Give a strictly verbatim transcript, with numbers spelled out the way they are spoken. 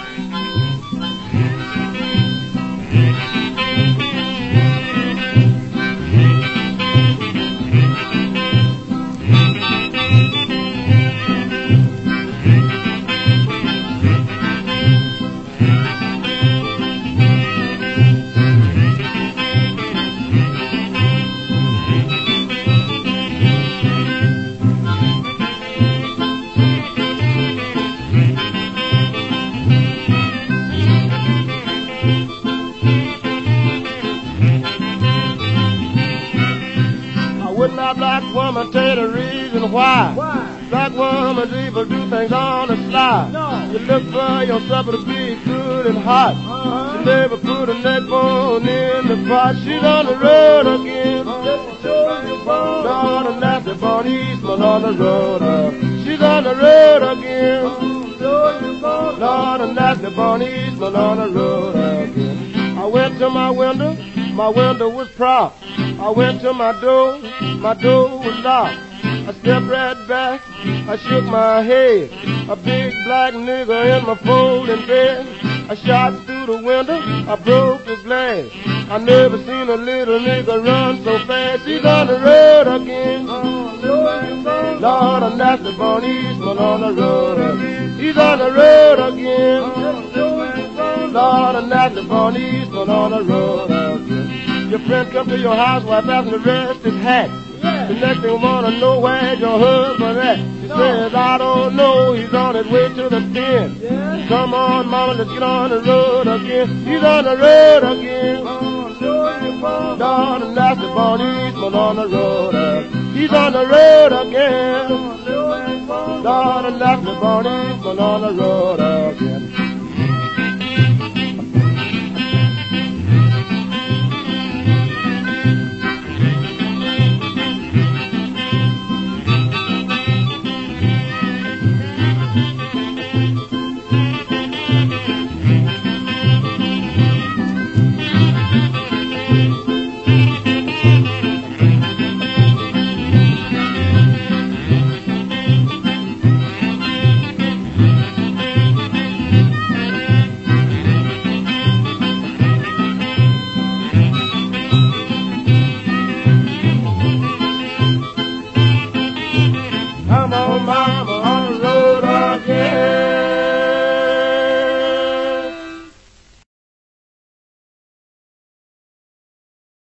Black woman, tell the reason why. Why? Black woman, people do things on the sly. No. You look for your supper to be good and hot. Uh-huh. She never put a neck bone in the pot. She's on the road again. Uh-huh. Lord, a nasty born Eastman on the road. Uh. She's on the road again. Uh-huh. Lord, a nasty born Eastman on the road again. I went to my window, my window was propped. I went to my door, my door was locked. I stepped right back, I shook my head. A big black nigger in my folding bed. I shot through the window, I broke the glass. I never seen a little nigga run so fast. He's on the road again. Lord, a nasty born Eastman on the road. He's on the road again. Lord, a nasty born Eastman on the road again. Your friend come to your house while passing the rest his hat. Yeah. The next thing wanna know where's your husband at. He No. says, I don't know, he's on his way to the pen. Yeah. Come on, mama, let's get on the road again. He's on the road again. Lord, a nasty born Eastman on the road again. He's on the road again. Lord, a nasty born Eastman on the road again.